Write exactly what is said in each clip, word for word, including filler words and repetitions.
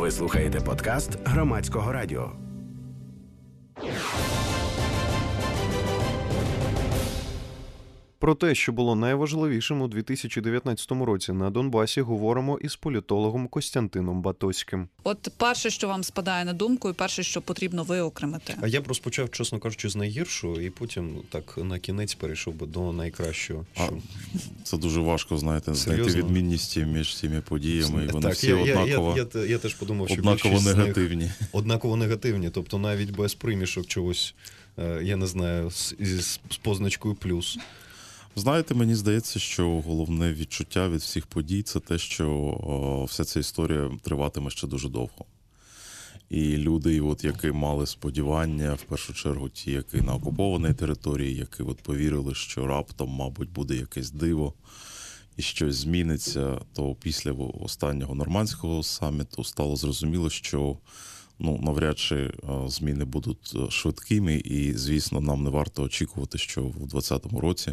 Ви слухаєте подкаст Громадського радіо. Про те, що було найважливішим у дві тисячі дев'ятнадцятому році на Донбасі, говоримо із політологом Костянтином Батоським. От перше, що вам спадає на думку, і перше, що потрібно виокремити. А я б розпочав, чесно кажучи, з найгіршого, і потім так на кінець перейшов би до найкращого. Що... А, це дуже важко, знаєте, знайти відмінності між цими подіями. І вони так, всі я, однаково, я, я, я, я теж подумав, що однаково негативні. Них, однаково негативні, тобто навіть без примішок чогось, я не знаю, з, з, з позначкою плюс. Знаєте, мені здається, що головне відчуття від всіх подій – це те, що о, вся ця історія триватиме ще дуже довго. І люди, от, які мали сподівання, в першу чергу ті, які на окупованій території, які от, повірили, що раптом, мабуть, буде якесь диво і щось зміниться, то після останнього нормандського саміту стало зрозуміло, що ну, навряд чи зміни будуть швидкими, і, звісно, нам не варто очікувати, що в двадцятому році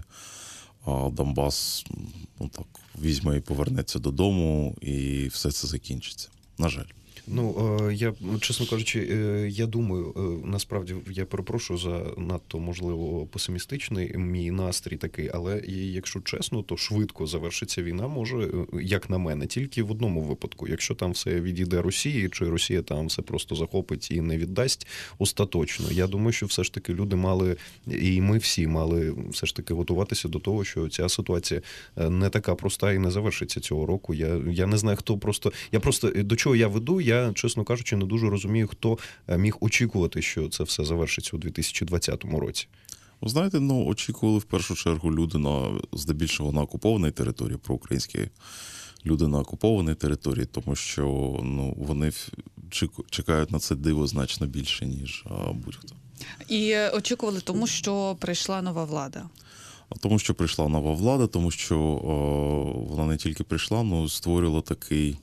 Донбас ну, так, візьме і повернеться додому, і все це закінчиться. На жаль. Ну, я, чесно кажучи, я думаю, насправді, я перепрошую за надто, можливо, песимістичний мій настрій такий, але якщо чесно, то швидко завершиться війна може, як на мене, тільки в одному випадку. Якщо там все відійде Росії, чи Росія там все просто захопить і не віддасть остаточно. Я думаю, що все ж таки люди мали, і ми всі мали все ж таки готуватися до того, що ця ситуація не така проста і не завершиться цього року. Я, я не знаю, хто просто... Я просто... До чого я веду, я Я, чесно кажучи, не дуже розумію, хто міг очікувати, що це все завершиться у дві тисячі двадцятому році. Ви знаєте, ну, очікували в першу чергу люди на, здебільшого на окупованій території, проукраїнські люди на окупованій території, тому що ну, вони чекають на це диво значно більше, ніж будь-хто. І очікували тому, що прийшла нова влада. Тому що прийшла нова влада, тому що о, вона не тільки прийшла, але створила такий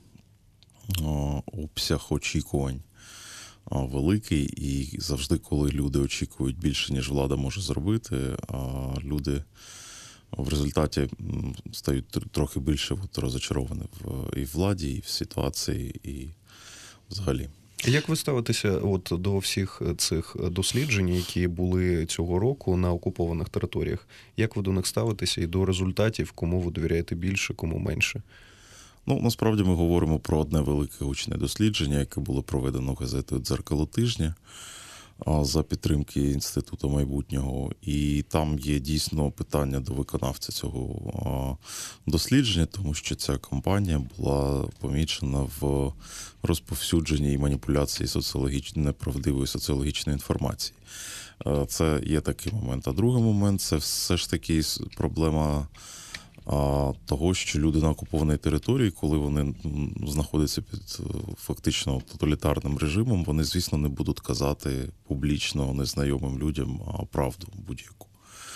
обсяг очікувань великий, і завжди, коли люди очікують більше, ніж влада може зробити, люди в результаті стають трохи більше розочаровані в і в владі, і в ситуації, і взагалі. Як ви ставитеся от до всіх цих досліджень, які були цього року на окупованих територіях? Як ви до них ставитеся і до результатів, кому ви довіряєте більше, кому менше? Ну, насправді ми говоримо про одне велике гучне дослідження, яке було проведено газетою «Дзеркало тижня» за підтримки Інституту майбутнього. І там є дійсно питання до виконавця цього дослідження, тому що ця кампанія була помічена в розповсюдженні і маніпуляції соціологічної, неправдивої соціологічної інформації. Це є такий момент. А другий момент – це все ж таки проблема того, що люди на окупованій території, коли вони знаходяться під фактично тоталітарним режимом, вони, звісно, не будуть казати публічно незнайомим людям правду будь-яку.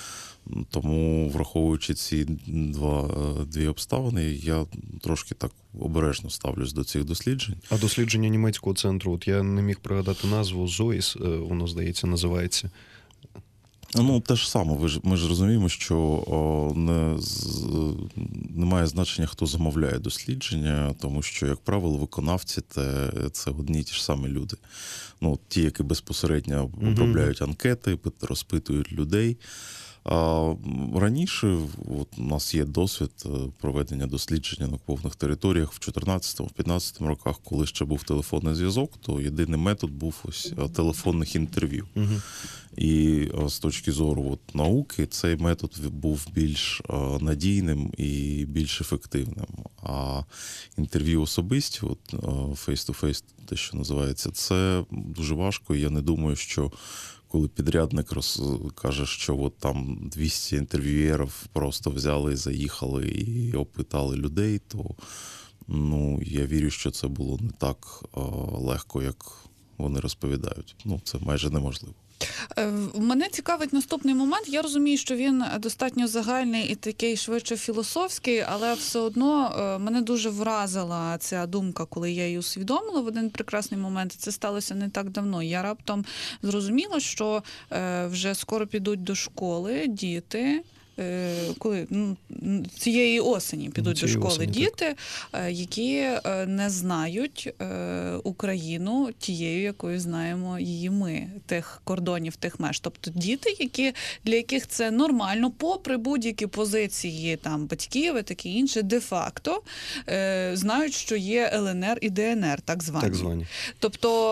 Тому, враховуючи ці два, дві обставини, я трошки так обережно ставлюсь до цих досліджень. А дослідження німецького центру, от я не міг пригадати назву, зоїс, воно, здається, називається. Ну, те ж саме. Ви ж, ми ж розуміємо, що о, не, з, не має значення, хто замовляє дослідження, тому що, як правило, виконавці те, це одні й ті ж самі люди. Ну, ті, які безпосередньо обробляють анкети, розпитують людей. А раніше от, у нас є досвід проведення дослідження на окупованих територіях в чотирнадцятому-п'ятнадцятому роках, коли ще був телефонний зв'язок, то єдиний метод був ось телефонних інтерв'ю. Угу. І з точки зору от, науки цей метод був більш надійним і більш ефективним. А інтерв'ю особисті, от face-to-face, те, що називається, це дуже важко, і я не думаю, що коли підрядник роз... каже, що от там двісті інтерв'юєрів просто взяли, заїхали і опитали людей, то ну, я вірю, що це було не так а, легко, як вони розповідають. Ну, це майже неможливо. Мене цікавить наступний момент. Я розумію, що він достатньо загальний і такий швидше філософський, але все одно мене дуже вразила ця думка, коли я її усвідомила в один прекрасний момент. Це сталося не так давно. Я раптом зрозуміла, що вже скоро підуть до школи діти, коли ну, цієї осені підуть Цієї до школи осені, діти, які не знають Україну тією, якою знаємо її ми, тих кордонів, тих меж. Тобто діти, які, для яких це нормально, попри будь-які позиції там, батьків і таке інше, де-факто знають, що є ел ен ер і де ен ер, так звані. Так звані. Тобто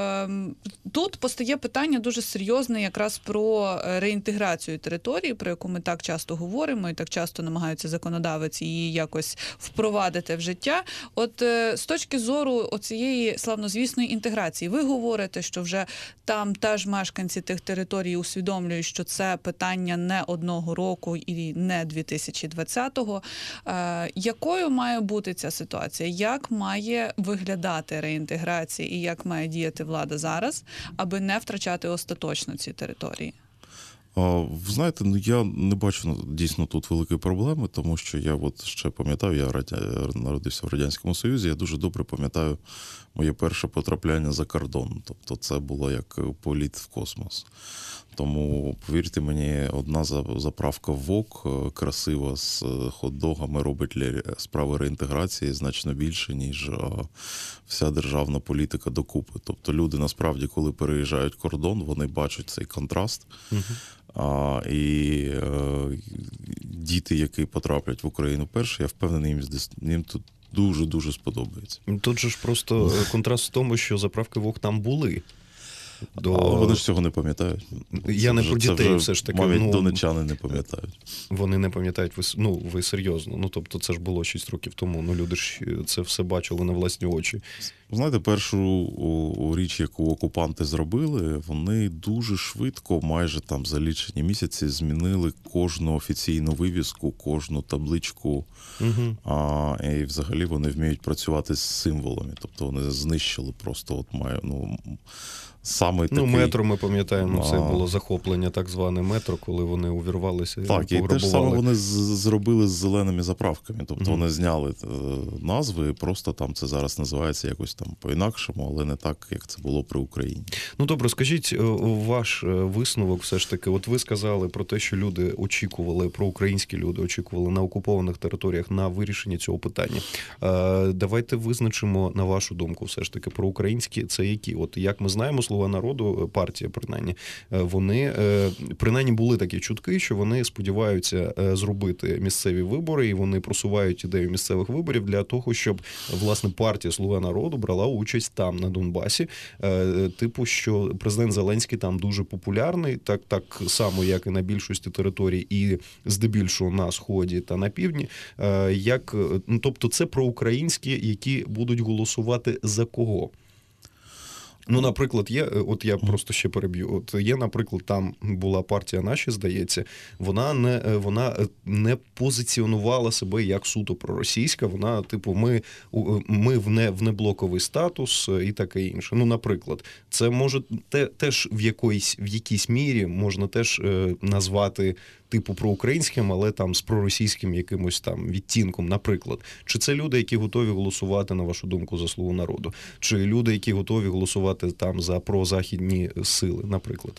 тут постає питання дуже серйозне якраз про реінтеграцію території, про яку ми так часто говоримо і так часто намагаються законодавець її якось впровадити в життя. От з точки зору оцієї славнозвісної інтеграції, ви говорите, що вже там теж мешканці тих територій усвідомлюють, що це питання не одного року і не дві тисячі двадцятого. Якою має бути ця ситуація? Як має виглядати реінтеграція і як має діяти влада зараз, аби не втрачати остаточно ці території? Ви знаєте, ну я не бачу дійсно тут великої проблеми, тому що я от ще пам'ятаю, я радя... народився в Радянському Союзі, я дуже добре пам'ятаю моє перше потрапляння за кордон. Тобто це було як політ в космос. Тому, повірте мені, одна заправка в ВОК красива з хот-догами робить для справи реінтеграції значно більше, ніж вся державна політика докупи. Тобто люди насправді, коли переїжджають кордон, вони бачать цей контраст. Угу. А, і е, діти, які потраплять в Україну перші, я впевнений, їм, їм тут дуже-дуже сподобається. Тут же ж просто контраст в тому, що заправки ВОК там були. До... А вони ж цього не пам'ятають. Я це не вже, про дітей вже, все ж таки. Мабуть, ну, донеччани не пам'ятають. Вони не пам'ятають, ви, ну, ви серйозно. Ну, тобто це ж було шість років тому. Ну, люди ж це все бачили на власні очі. Знаєте, першу річ, яку окупанти зробили, вони дуже швидко, майже там за лічені місяці, змінили кожну офіційну вивіску, кожну табличку. Угу. А, і взагалі вони вміють працювати з символами. Тобто вони знищили просто от маю, ну, саме такий... Ну, метро, ми пам'ятаємо, це було захоплення, так зване метро, коли вони увірвалися і так, і те ж саме вони зробили з зеленими заправками. Тобто mm-hmm. вони зняли назви, і просто там це зараз називається якось там по-інакшому, але не так, як це було при Україні. Ну, добре, скажіть, ваш висновок все ж таки, от ви сказали про те, що люди очікували, проукраїнські люди очікували на окупованих територіях на вирішення цього питання. Давайте визначимо, на вашу думку, все ж таки, проукраїнські це які? От як ми знаємо, «Слуга народу», партія, принаймні, вони, принаймні, були такі чутки, що вони сподіваються зробити місцеві вибори, і вони просувають ідею місцевих виборів для того, щоб, власне, партія «Слуга народу» брала участь там, на Донбасі. Типу, що президент Зеленський там дуже популярний, так, так само, як і на більшості територій, і здебільшого на Сході та на Півдні. Як, ну, тобто це проукраїнські, які будуть голосувати за кого? Ну, наприклад, є, от я просто ще переб'ю, от є, наприклад, там була партія «Наші», здається, вона не, вона не позиціонувала себе як суто проросійська, вона, типу, ми, ми в, не, в неблоковий статус і таке інше. Ну, наприклад, це може те, теж в якоїсь, в якійсь мірі можна теж е, назвати типу проукраїнським, але там з проросійським якимось там відтінком, наприклад. Чи це люди, які готові голосувати, на вашу думку, за «Слугу народу? Чи люди, які готові голосувати там за прозахідні сили, наприклад?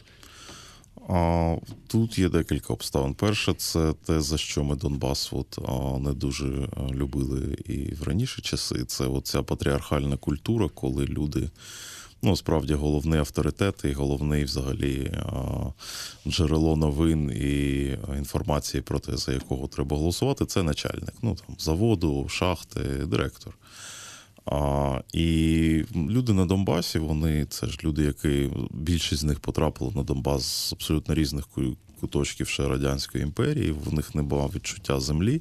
А, тут є декілька обставин. Перше, це те, за що ми Донбас от, а, не дуже любили і в раніші часи. Це оця патріархальна культура, коли люди, ну, справді, головний авторитет і головний, взагалі, джерело новин і інформації про те, за якого треба голосувати, це начальник. Ну, там, заводу, шахти, директор. А, і люди на Донбасі, вони, це ж люди, які, більшість з них потрапили на Донбас з абсолютно різних куточків ще Радянської імперії, в них не було відчуття землі.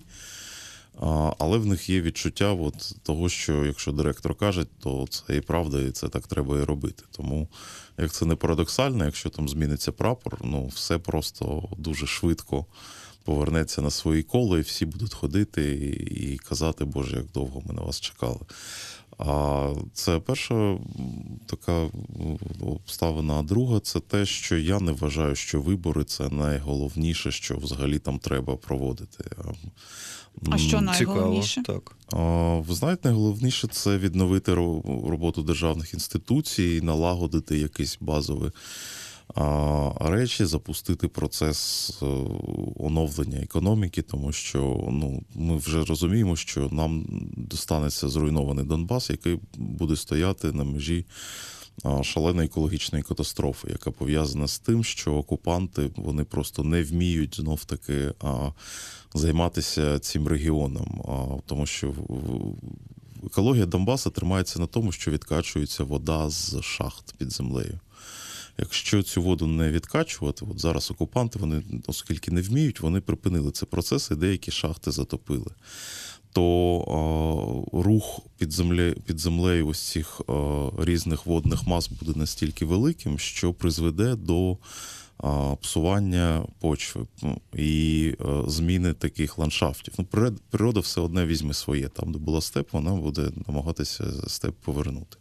Але в них є відчуття от того, що якщо директор каже, то це і правда, і це так треба і робити. Тому, як це не парадоксально, якщо там зміниться прапор, ну все просто дуже швидко повернеться на свої кола, і всі будуть ходити і, і казати, Боже, як довго ми на вас чекали. А це перша така обставина. А друга – це те, що я не вважаю, що вибори – це найголовніше, що взагалі там треба проводити. А що найголовніше? Цікаво, так. Ви знаєте, найголовніше – це відновити роботу державних інституцій, налагодити якийсь базовий речі, запустити процес оновлення економіки, тому що ну, ми вже розуміємо, що нам достанеться зруйнований Донбас, який буде стояти на межі шаленої екологічної катастрофи, яка пов'язана з тим, що окупанти вони просто не вміють знов-таки займатися цим регіоном, тому що екологія Донбасу тримається на тому, що відкачується вода з шахт під землею. Якщо цю воду не відкачувати, от зараз окупанти, вони, оскільки не вміють, вони припинили цей процес і деякі шахти затопили. То е, рух під землею, під землею ось цих е, різних водних мас буде настільки великим, що призведе до е, псування почви і е, зміни таких ландшафтів. Ну, природа все одне візьме своє. Там, де була степ, вона буде намагатися степ повернути.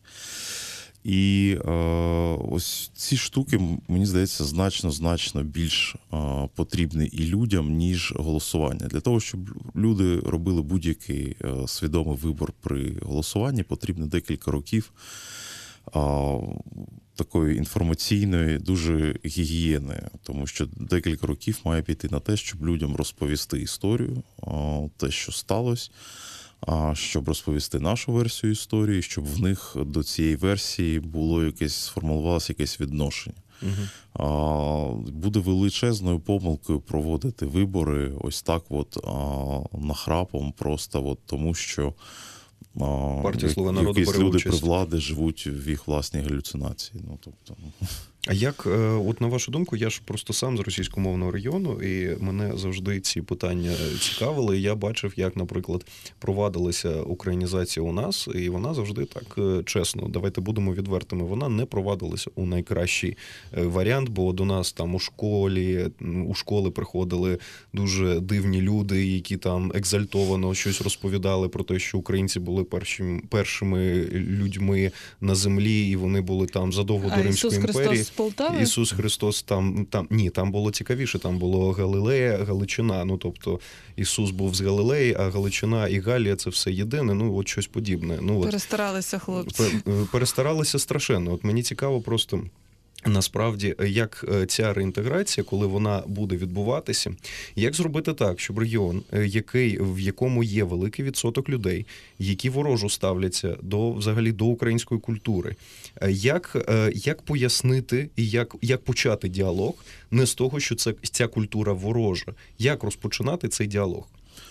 І е, ось ці штуки, мені здається, значно-значно більш е, потрібні і людям, ніж голосування. Для того, щоб люди робили будь-який е, свідомий вибор при голосуванні, потрібно декілька років е, такої інформаційної, дуже гігієни. Тому що декілька років має піти на те, щоб людям розповісти історію, е, те, що сталося, щоб розповісти нашу версію історії, щоб в них до цієї версії було якесь, сформулювалося якесь відношення. Угу. Буде величезною помилкою проводити вибори ось так от нахрапом, просто от тому, що Партія «Слуга народу» якісь бере люди участь. При владі живуть в їх власній галюцинації. Ну, тобто... А як, от на вашу думку, я ж просто сам з російськомовного регіону, і мене завжди ці питання цікавили. Я бачив, як, наприклад, провадилася українізація у нас, і вона завжди так чесно, давайте будемо відвертими, вона не провадилася у найкращий варіант, бо до нас там у школі, у школи приходили дуже дивні люди, які там екзальтовано щось розповідали про те, що українці були першими, першими людьми на землі, і вони були там задовго до Римської імперії. Полтави? Ісус Христос там, там, ні, там було цікавіше, там було Галилея, Галичина, ну, тобто Ісус був з Галилеї, а Галичина і Галія – це все єдине, ну, от щось подібне. Ну, от, перестаралися хлопці. Перестаралися страшенно. От мені цікаво просто... Насправді, як ця реінтеграція, коли вона буде відбуватися, як зробити так, щоб регіон, який, в якому є великий відсоток людей, які ворожо ставляться до, взагалі, до української культури, як, як пояснити і як, як почати діалог не з того, що це, ця культура ворожа, як розпочинати цей діалог?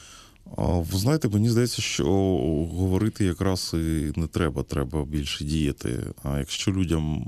Ви знаєте, мені здається, що говорити якраз і не треба, треба більше діяти. А якщо людям...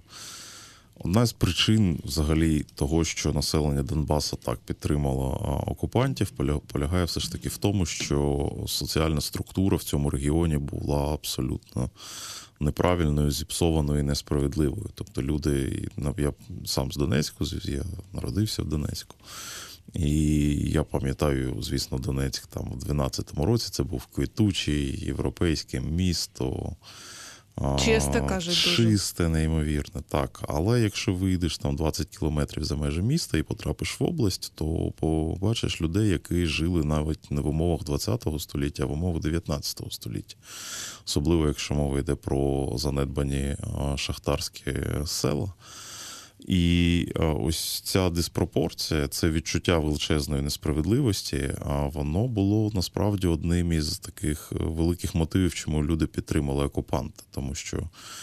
Одна з причин взагалі того, що населення Донбасу так підтримало окупантів, полягає все ж таки в тому, що соціальна структура в цьому регіоні була абсолютно неправильною, зіпсованою і несправедливою. Тобто люди, я сам з Донецьку, я народився в Донецьку. І я пам'ятаю, звісно, Донецьк там у дванадцятому році, це був квітучий, європейське місто. Чисте, кажуть, дуже. Чисте, неймовірне, так. Але якщо вийдеш там двадцять кілометрів за межі міста і потрапиш в область, то побачиш людей, які жили навіть не в умовах ХХ століття, а в умовах дев'ятнадцятого століття. Особливо, якщо мова йде про занедбані шахтарські села. І ось ця диспропорція, це відчуття величезної несправедливості, воно було насправді одним із таких великих мотивів, чому люди підтримали окупанта. Тому що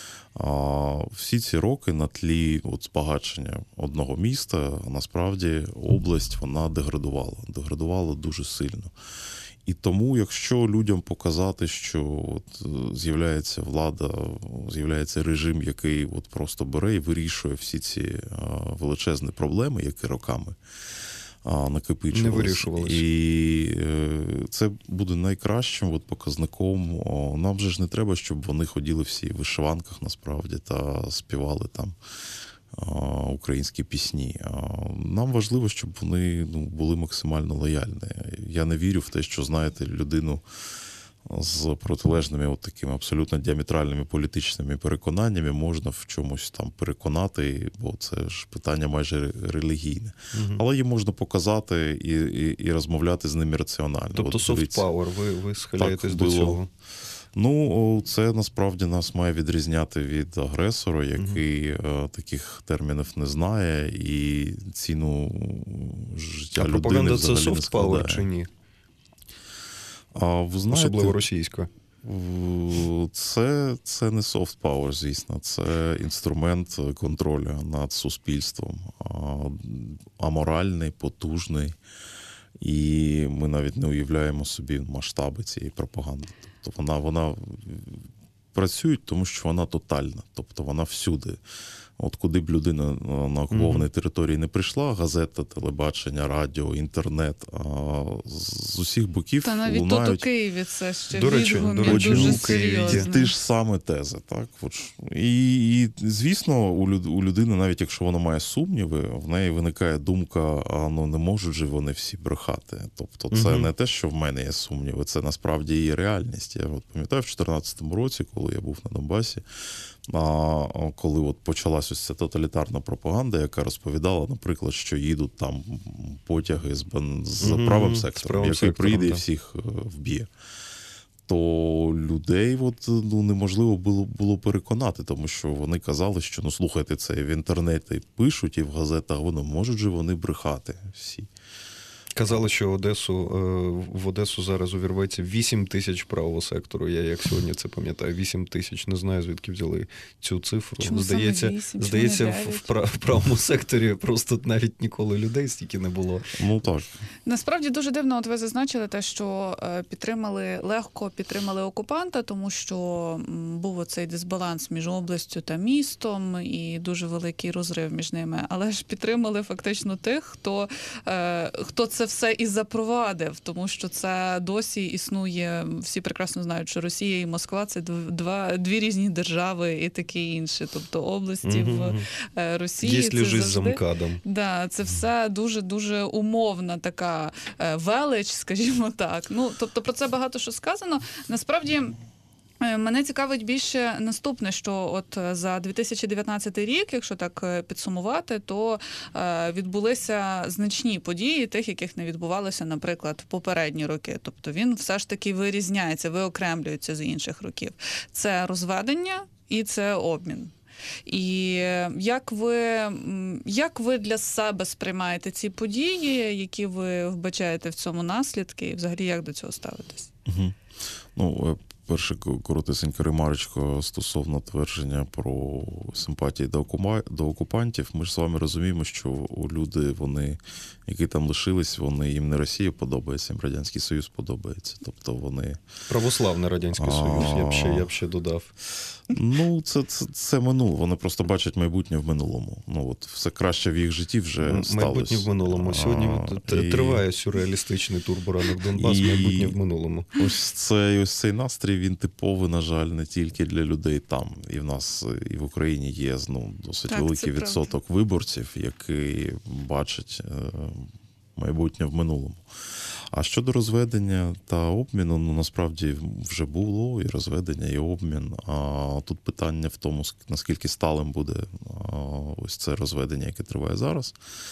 всі ці роки на тлі от збагачення одного міста, насправді область вона деградувала, деградувала дуже сильно. І тому, якщо людям показати, що от з'являється влада, з'являється режим, який от просто бере і вирішує всі ці величезні проблеми, які роками накопичувалися. Не вирішувалися. І це буде найкращим от показником. Нам же ж не треба, щоб вони ходили всі в вишиванках, насправді, та співали там українські пісні. Нам важливо, щоб вони ну, були максимально лояльні. Я не вірю в те, що, знаєте, людину з протилежними от такими абсолютно діаметральними політичними переконаннями можна в чомусь там переконати, бо це ж питання майже релігійне. Угу. Але її можна показати і, і, і розмовляти з ними раціонально. Тобто soft power, ви, ви схиляєтесь до цього? Ну, це насправді нас має відрізняти від агресора, який угу. таких термінів не знає і ціну життя а людини пропаганда взагалі це не складає. soft power чи ні? А, ви знаєте, особливо російська. Це, це не soft power, звісно, це інструмент контролю над суспільством. Аморальний, потужний. І ми навіть не уявляємо собі масштаби цієї пропаганди. Тобто вона, вона працює, тому що вона тотальна. Тобто вона всюди. От куди б людина на окупованій mm-hmm. території не прийшла, газета, телебачення, радіо, інтернет, а з усіх боків Та навіть лунають... тут у Києві це ще до речі, відгумі до речі, дуже Ті, серйозно. ті ж саме тези, так? І, і звісно, у, люд, у людини, навіть якщо вона має сумніви, в неї виникає думка, а ну не можуть же вони всі брехати. Тобто це mm-hmm. не те, що в мене є сумніви, це насправді її реальність. Я от пам'ятаю, в дві тисячі чотирнадцятому році, коли я був на Донбасі, а коли от почалась ось ця тоталітарна пропаганда, яка розповідала, наприклад, що їдуть там потяги з, з mm-hmm. правим сектором, правим який сектором, прийде і всіх вб'є, то людей от, ну, неможливо було, було переконати, тому що вони казали, що ну слухайте, це в інтернеті пишуть і в газетах, вони можуть же вони брехати всі. Казали, що Одесу, в Одесу зараз увірветься вісім тисяч правого сектору. Я як сьогодні це пам'ятаю, вісім тисяч. Не знаю, звідки взяли цю цифру. Чому здається, вісім? здається в, прав, в правому секторі просто навіть ніколи людей стільки не було. Ну так. Насправді дуже дивно, от ви зазначили те, що підтримали, легко підтримали окупанта, тому що був оцей дисбаланс між областю та містом і дуже великий розрив між ними. Але ж підтримали фактично тих, хто, хто це все і запровадив, тому що це досі існує, всі прекрасно знають, що Росія і Москва – це два, дві різні держави і таке інше. Тобто області mm-hmm. в Росії Є це завжди... завжди... замкадом. Да, це все дуже-дуже умовна така велич, скажімо так. Ну, тобто про це багато що сказано. Насправді, мене цікавить більше наступне, що от за дві тисячі дев'ятнадцятий рік, якщо так підсумувати, то відбулися значні події, тих, яких не відбувалося, наприклад, в попередні роки. Тобто він все ж таки вирізняється, виокремлюється з інших років. Це розведення і це обмін. І як ви, як ви для себе сприймаєте ці події, які ви вбачаєте в цьому наслідки, і взагалі як до цього ставитесь? Угу. Ну, перше коротесеньке ремарочко стосовно твердження про симпатії до, окума... до окупантів. Ми ж з вами розуміємо, що люди, вони, які там лишились, вони, їм не Росія подобається, їм Радянський Союз подобається. Тобто вони... Православний Радянський Союз, я б ще, я б ще додав. Ну, це, це, це минуле. Вони просто бачать майбутнє в минулому. Ну, от, все краще в їх житті вже сталося. Майбутнє в минулому. Сьогодні а, і... триває сюрреалістичний турборанок Донбас, і... майбутнє в минулому. Ось, це, ось цей настрій, він типовий, на жаль, не тільки для людей там. І в нас, і в Україні є ну, досить так, великий відсоток правда. Виборців, які бачать майбутнє в минулому. А щодо розведення та обміну, ну, насправді вже було і розведення, і обмін. А тут питання в тому, наскільки сталим буде ось це розведення, яке триває зараз.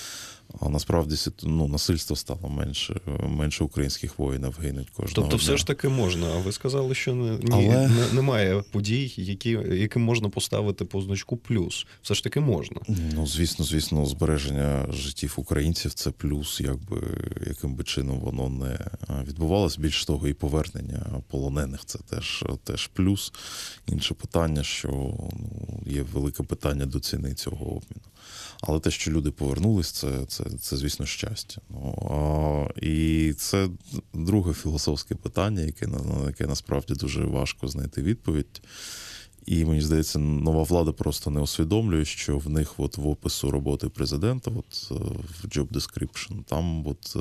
А насправді ну, насильство стало менше, менше українських воїнів гинуть кожного Тобто дня. все ж таки можна, а ви сказали, що не, ні, Але... не, немає подій, які, яким можна поставити позначку плюс. Все ж таки можна. Ну, звісно, звісно, збереження життів українців – це плюс, якби, яким би чином воно не відбувалося. Більш того, і повернення полонених – це теж, теж плюс. Інше питання, що ну, є велике питання до ціни цього обміну. Але те, що люди повернулись, це, це, це звісно, щастя. Ну, а, і це друге філософське питання, яке, на яке насправді дуже важко знайти відповідь. І, мені здається, нова влада просто не усвідомлює, що в них от в опису роботи президента, от в job description, там от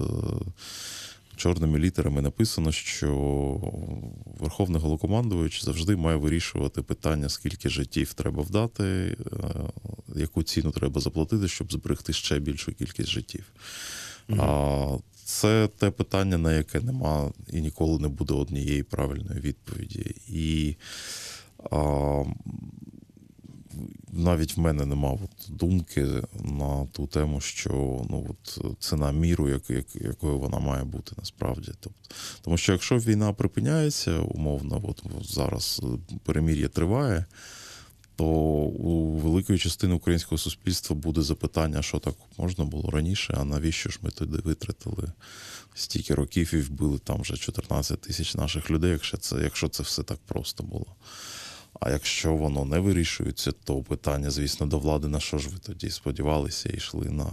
чорними літерами написано, що Верховний Головнокомандувач завжди має вирішувати питання, скільки життів треба вдати, яку ціну треба заплатити, щоб зберегти ще більшу кількість життів. Mm-hmm. А це те питання, на яке нема і ніколи не буде однієї правильної відповіді. І а, навіть в мене нема от думки на ту тему, що ну, от, це на міру, як, як, якою вона має бути насправді. Тобто, тому що якщо війна припиняється, умовно, от зараз перемир'я триває, то у великої частини українського суспільства буде запитання, що так можна було раніше, а навіщо ж ми туди витратили стільки років і вбили там вже чотирнадцять тисяч наших людей, якщо це, якщо це все так просто було. А якщо воно не вирішується, то питання, звісно, до влади, на що ж ви тоді сподівалися і йшли на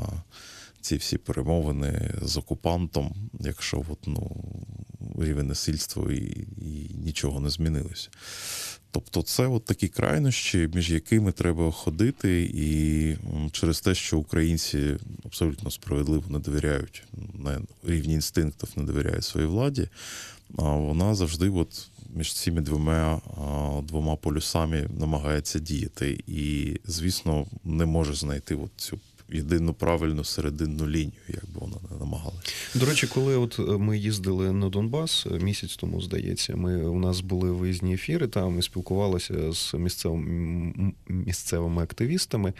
ці всі перемовини з окупантом, якщо от, ну, рівень насильства і, і нічого не змінилося. Тобто це от такі крайнощі, між якими треба ходити, і через те, що українці абсолютно справедливо не довіряють, на рівні інстинктів не довіряють своїй владі, вона завжди от між цими двома, двома полюсами намагається діяти. І, звісно, не може знайти от цю єдину правильну серединну лінію, як би вона не намагалася. До речі, коли от ми їздили на Донбас місяць тому, здається, ми, у нас були виїзні ефіри, там ми спілкувалися з місцевими, місцевими активістами,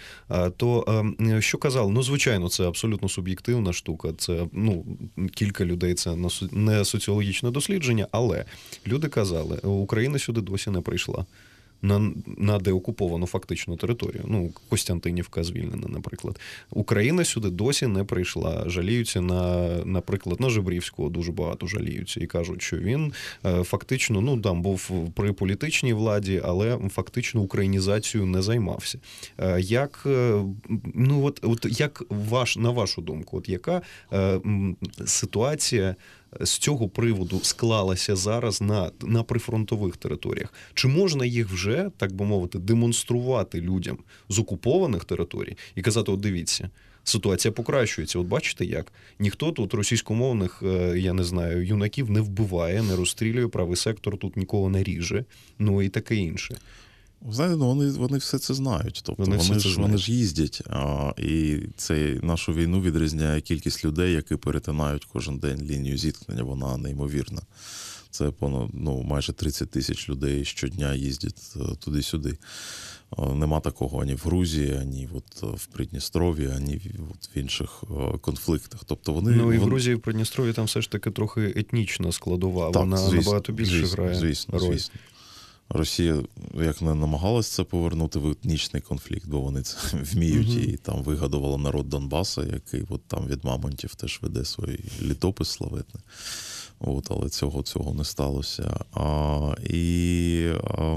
то що казали? Ну, звичайно, це абсолютно суб'єктивна штука, це, ну, кілька людей, це не соціологічне дослідження, але люди казали, Україна сюди досі не прийшла. На, на деокуповану фактично територію. Ну, Костянтинівка звільнена, наприклад. Україна сюди досі не прийшла. Жаліються на, наприклад, на Жебрівського дуже багато жаліються і кажуть, що він фактично, ну, там був при політичній владі, але фактично українізацією не займався. Як, ну, от, от як ваш, на вашу думку, от яка е, ситуація з цього приводу склалася зараз на, на прифронтових територіях? Чи можна їх вже, так би мовити, демонструвати людям з окупованих територій і казати, от дивіться, ситуація покращується, от бачите як? Ніхто тут російськомовних, я не знаю, юнаків не вбиває, не розстрілює, правий сектор тут нікого не ріже, ну і таке інше. Знаєте, ну вони, вони все це знають. Тобто вони, вони, ж, вони ж їздять. А, і це нашу війну відрізняє кількість людей, які перетинають кожен день лінію зіткнення. Вона неймовірна. Це понад, ну, майже тридцять тисяч людей щодня їздять туди-сюди. Нема такого ані в Грузії, ані от в Придністров'ї, ані от в інших конфликтах. Тобто вони, ну і в вони... Грузії, в Придністров'ї там все ж таки трохи етнічна складова. Так, вона звісно, набагато більше звісно, грає звісно, роль. Звісно. Росія як не намагалася це повернути в етнічний конфлікт, бо вони це вміють, mm-hmm. і там вигадувала народ Донбаса, який от там від мамонтів теж веде свій літопис славетний. От, але цього, цього не сталося. А, і а,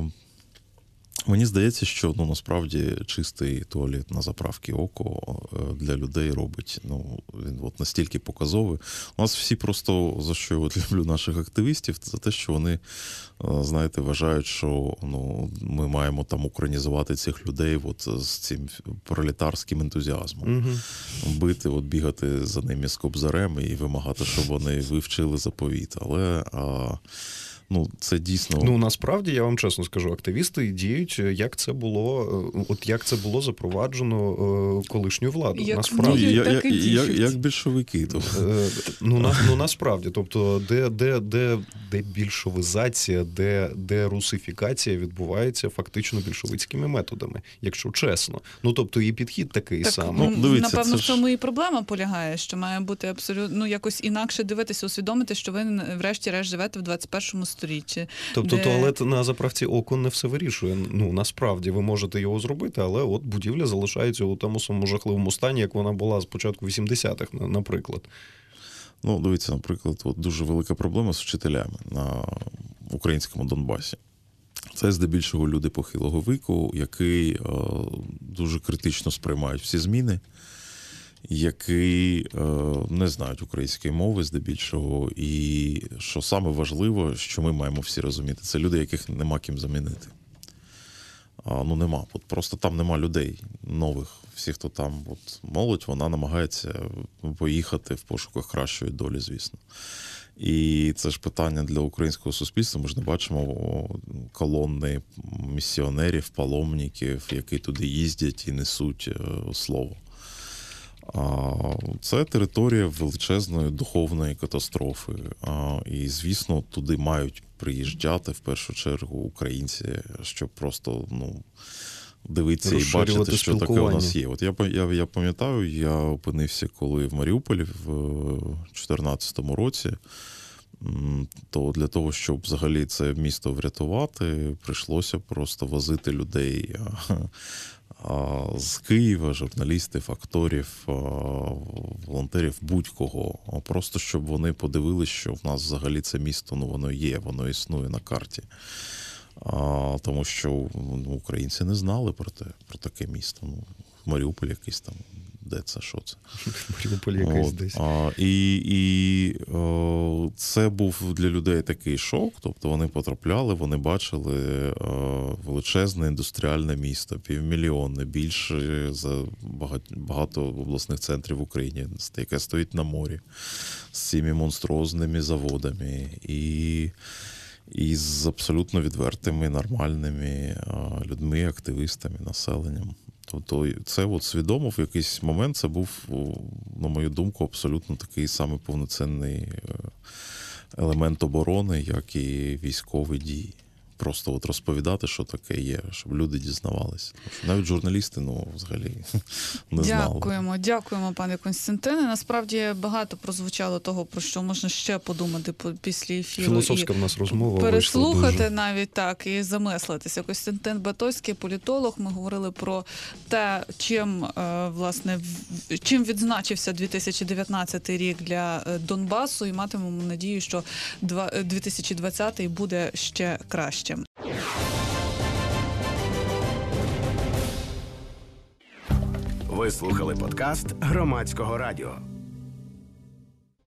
мені здається, що ну, насправді чистий туалет на заправці око для людей робить. Ну, він от настільки показовий. У нас всі просто, за що я от люблю наших активістів, за те, що вони, знаєте, вважають, що ну, ми маємо там українізувати цих людей от з цим пролетарським ентузіазмом. Угу. Бити, от бігати за ними з кобзарем і вимагати, щоб вони вивчили заповіт. Але... А, Ну, це дійсно... Ну, насправді, я вам чесно скажу, активісти діють, як це було, от як це було запроваджено колишньою владою. Як насправді. діють, як, так і як, діють. як більшовики. Тобто. Ну, на, ну, насправді, тобто, де, де, де, де більшовизація, де, де русифікація відбувається фактично більшовицькими методами, якщо чесно. Ну, тобто, і підхід такий так, самий. Ну, дивіться, напевно, це в цьому ж... і проблема полягає, що має бути абсолютно, ну, якось інакше дивитися, усвідомити, що ви врешті-решт живете в двадцять першому сторіччі. Тобто де... туалет на заправці око не все вирішує. Ну, насправді, ви можете його зробити, але от будівля залишається у тому самому жахливому стані, як вона була з початку вісімдесятих, наприклад. Ну, дивіться, наприклад, от дуже велика проблема з вчителями на українському Донбасі. Це здебільшого люди похилого віку, які е, дуже критично сприймають всі зміни, які е, не знають української мови здебільшого, і що саме важливо, що ми маємо всі розуміти, це люди, яких нема ким замінити. А, ну нема, от просто там нема людей нових. Всі, хто там, от молодь, вона намагається поїхати в пошуках кращої долі, звісно. І це ж питання для українського суспільства. Ми ж не бачимо колонни місіонерів, паломників, які туди їздять і несуть слово. Це територія величезної духовної катастрофи. І, звісно, туди мають приїжджати в першу чергу українці, щоб просто ну, дивитися і Розширювати бачити, що таке у спілкування. нас є. От я, я, я пам'ятаю, я опинився коли в Маріуполі в дві тисячі чотирнадцятому році, то для того, щоб взагалі це місто врятувати, прийшлося просто возити людей з Києва, журналістів, акторів, волонтерів, будь-кого. Просто щоб вони подивилися, що в нас взагалі це місто, ну, воно є, воно існує на карті. А, тому що ну, українці не знали про те, про таке місто. Ну, Маріуполь якийсь там, де це, що це? Маріуполь якийсь От, десь. А, і і о, це був для людей такий шок, тобто вони потрапляли, вони бачили о, величезне індустріальне місто, півмільйонне, більше за багато, багато обласних центрів в Україні, яке стоїть на морі, з цими монструозними заводами. І І з абсолютно відвертими, нормальними людьми, активістами, населенням. Тобто це от свідомо в якийсь момент це був, на мою думку, абсолютно такий самий повноцінний елемент оборони, як і військові дії. Просто от розповідати, що таке є, щоб люди дізнавалися. Тому що навіть журналісти, ну, взагалі не знали. Дякуємо, дякуємо, пане Костянтине. Насправді багато прозвучало того, про що можна ще подумати після ефіру. Філософська і в нас розмова переслухати вийшла дуже. навіть так і замислитися. Костянтин Батоцький, політолог. Ми говорили про те, чим, власне, чим відзначився дві тисячі дев'ятнадцятий рік для Донбасу, і матимемо надію, що дві тисячі двадцятий буде ще краще. Ви слухали подкаст Громадського радіо.